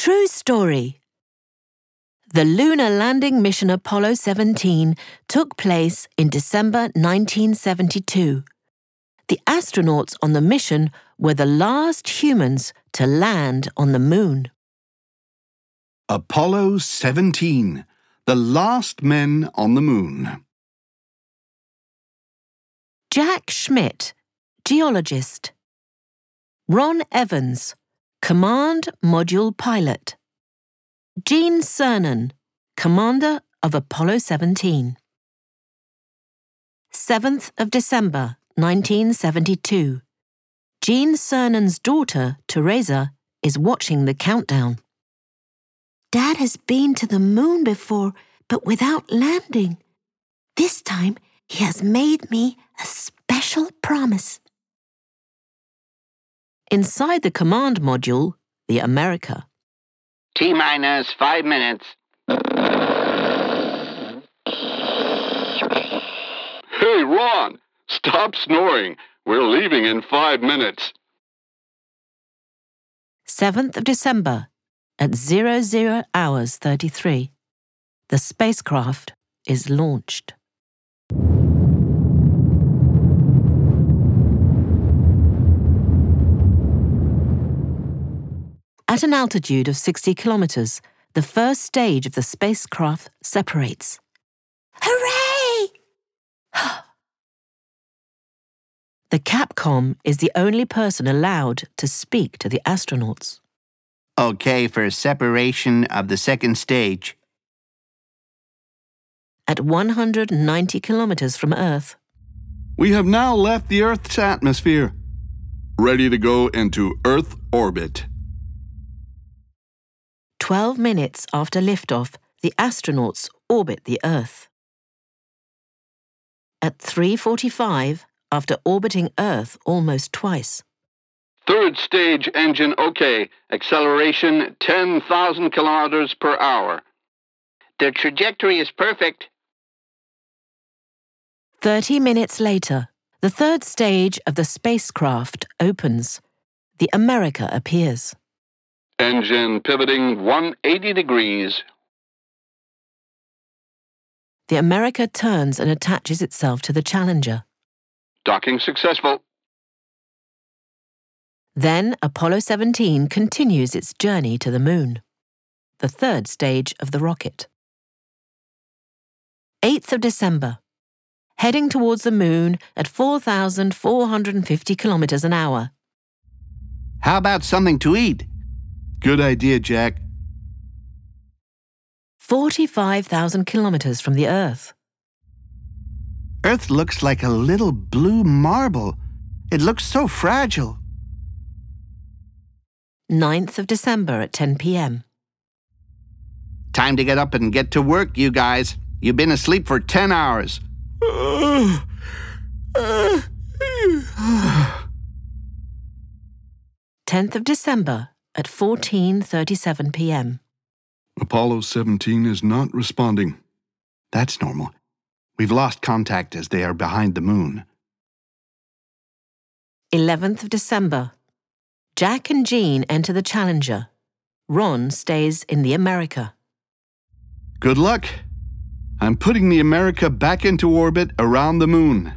True story. The lunar landing mission Apollo 17 took place in December 1972. The astronauts on the mission were the last humans to land on the moon. Apollo 17, the last men on the moon. Jack Schmitt, geologist. Ron Evans, Command Module Pilot. Gene Cernan, Commander of Apollo 17. 7th of December, 1972. Gene Cernan's daughter, Teresa, is watching the countdown. Dad has been to the moon before, but without landing. This time, he has made me a special promise. Inside the command module, the America. T-minus 5 minutes. Hey, Ron, stop snoring. We're leaving in 5 minutes. 7th of December, at 00 hours 33, the spacecraft is launched. At an altitude of 60 kilometers, the first stage of the spacecraft separates. Hooray! The Capcom is the only person allowed to speak to the astronauts. Okay for separation of the second stage. At 190 kilometers from Earth, We have now left the Earth's atmosphere. Ready to go into Earth orbit. 12 minutes after liftoff, the astronauts orbit the Earth. At 3:45, after orbiting Earth almost twice, Third stage engine okay. Acceleration 10,000 kilometers per hour. The trajectory is perfect. 30 minutes later, the third stage of the spacecraft opens. The America appears. Engine pivoting 180 degrees. The America turns and attaches itself to the Challenger. Docking successful. Then Apollo 17 continues its journey to the moon, the third stage of the rocket. 8th of December, heading towards the moon at 4,450 kilometers an hour. How about something to eat? Good idea, Jack. 45,000 kilometers from the Earth. Earth looks like a little blue marble. It looks so fragile. 9th of December at 10 p.m. Time to get up and get to work, you guys. You've been asleep for 10 hours. 10th of December at 14:37 p.m. Apollo 17 is not responding. That's normal. We've lost contact as they are behind the moon. 11th of December. Jack and Gene enter the Challenger. Ron stays in the America. Good luck. I'm putting the America back into orbit around the moon.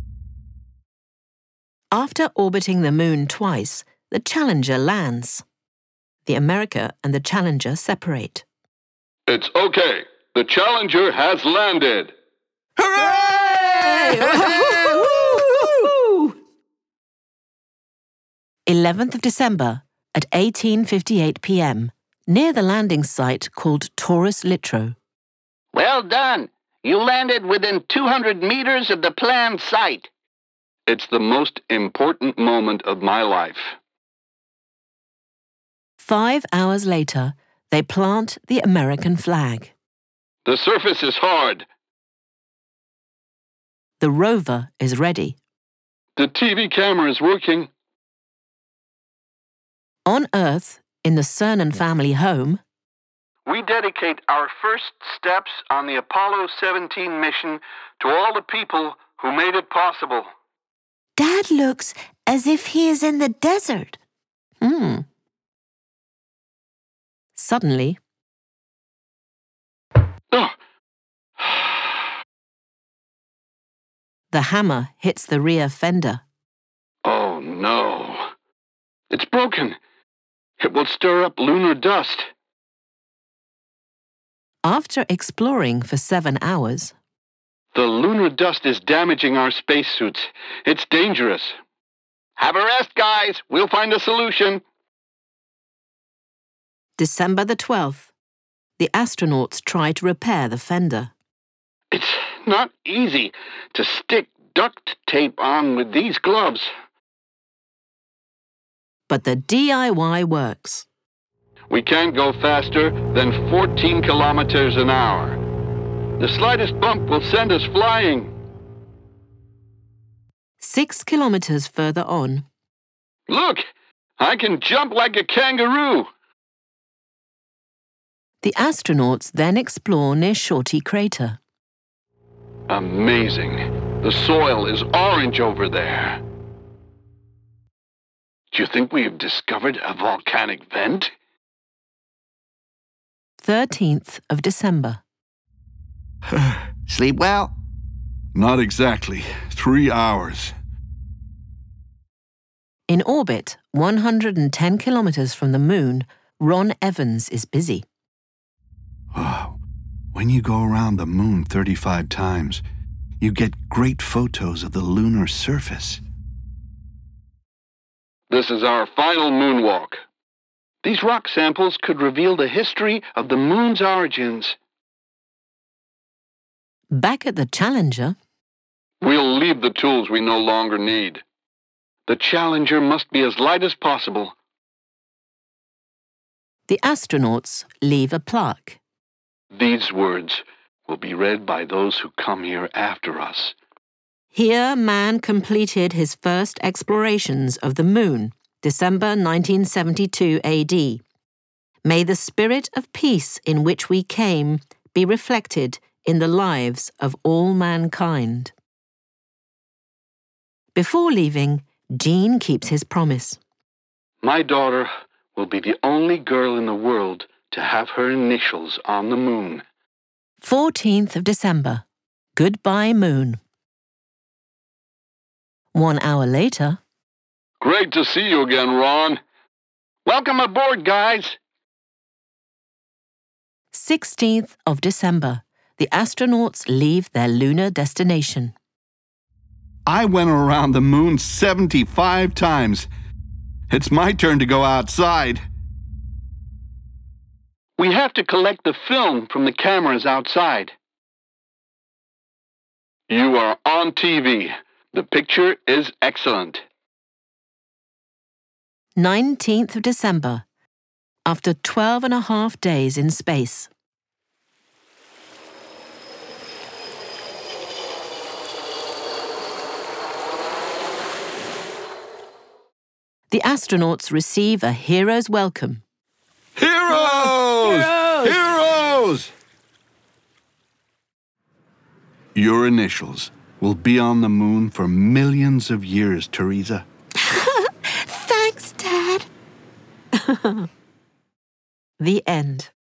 After orbiting the moon twice, the Challenger lands. The America and the Challenger separate. It's okay. The Challenger has landed. Hooray! 11th of December at 18:58 p.m. near the landing site called Taurus Littrow. Well done. You landed within 200 meters of the planned site. It's the most important moment of my life. 5 hours later, they plant the American flag. The surface is hard. The rover is ready. The TV camera is working. On Earth, in the Cernan family home, We dedicate our first steps on the Apollo 17 mission to all the people who made it possible. Dad looks as if he is in the desert. Suddenly, Oh, the hammer hits the rear fender. oh no. It's broken. It will stir up lunar dust. After exploring for 7 hours, The lunar dust is damaging our spacesuits. It's dangerous. Have a rest, guys. We'll find a solution. December the 12th, the astronauts try to repair the fender. It's not easy to stick duct tape on with these gloves. But the DIY works. We can't go faster than 14 kilometers an hour. The slightest bump will send us flying. 6 kilometers further on, Look, I can jump like a kangaroo. the astronauts then explore near Shorty Crater. Amazing. The soil is orange over there. Do you think we have discovered a volcanic vent? 13th of December. Sleep well? Not exactly. 3 hours. In orbit, 110 kilometers from the moon, Ron Evans is busy. Oh, when you go around the moon 35 times, you get great photos of the lunar surface. This is our final moonwalk. These rock samples could reveal the history of the moon's origins. Back at the Challenger, We'll leave the tools we no longer need. The Challenger must be as light as possible. the astronauts leave a plaque. These words will be read by those who come here after us. Here, man completed his first explorations of the moon, December 1972 AD. May the spirit of peace in which we came be reflected in the lives of all mankind. Before leaving, Gene keeps his promise. My daughter will be the only girl in the world to have her initials on the moon. 14th of December. Goodbye, moon. 1 hour later, Great to see you again, Ron. Welcome aboard, guys. 16th of December. The astronauts leave their lunar destination. I went around the moon 75 times. It's my turn to go outside. We have to collect the film from the cameras outside. You are on TV. The picture is excellent. 19th of December. After 12.5 days in space. The astronauts receive a hero's welcome. Heroes! Heroes! Your initials will be on the moon for millions of years, Teresa. Thanks, Dad. The end.